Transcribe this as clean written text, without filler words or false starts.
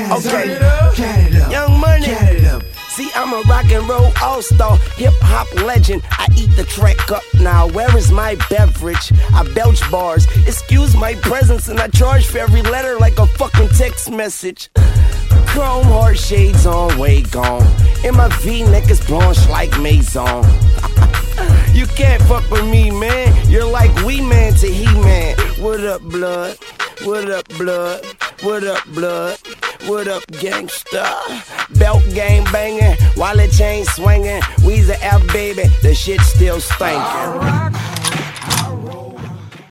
Okay, Young Money. See, I'm a rock and roll all-star, hip-hop legend. I eat the track up now. Where is my beverage? I belch bars. Excuse my presence, and I charge for every letter like a fucking text message. Chrome heart shades on, way gone. And my V-neck is blanche like Maison. You can't fuck with me, man. You're like Wee Man to He-Man. What up, blood? What up, blood? What up, blood? What up, gangsta? Belt game banging, wallet chain swinging. Weezy F, baby, the shit still stinking.